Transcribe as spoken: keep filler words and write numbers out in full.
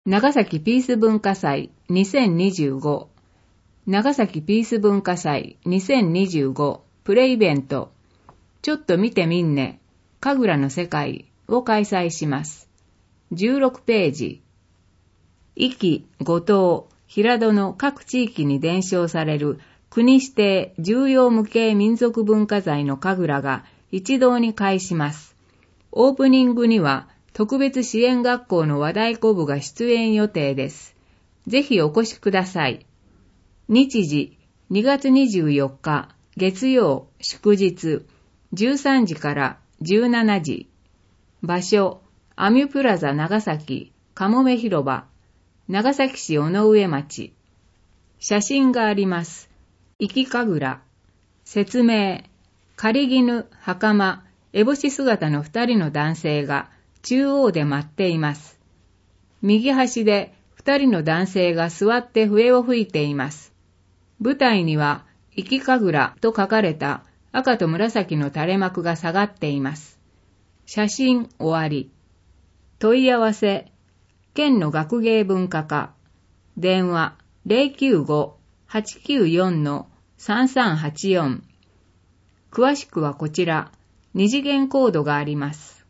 長崎ピース文化祭にせんにじゅうご長崎ピース文化祭にせんにじゅうごプレイベントちょっと見てみんね神楽の世界を開催します。じゅうろくページ壱岐、五島、平戸の各地域に伝承される国指定重要無形民族文化財の神楽が一堂に会します。オープニングには特別支援学校の和太鼓部が出演予定です。ぜひお越しください。日時にがつにじゅうよっか月曜祝日じゅうさんじからじゅうしちじ。場所アミュプラザ長崎かもめ広場長崎市尾上町。写真があります。壱岐神楽。説明狩絹、袴、烏帽子姿の二人の男性が中央で待っています。右端で二人の男性が座って笛を吹いています。舞台には壱岐神楽と書かれた赤と紫の垂れ幕が下がっています。写真終わり。問い合わせ県の学芸文化課電話 ゼロきゅうご はちきゅうよん さんさんはちよん 詳しくはこちら二次元コードがあります。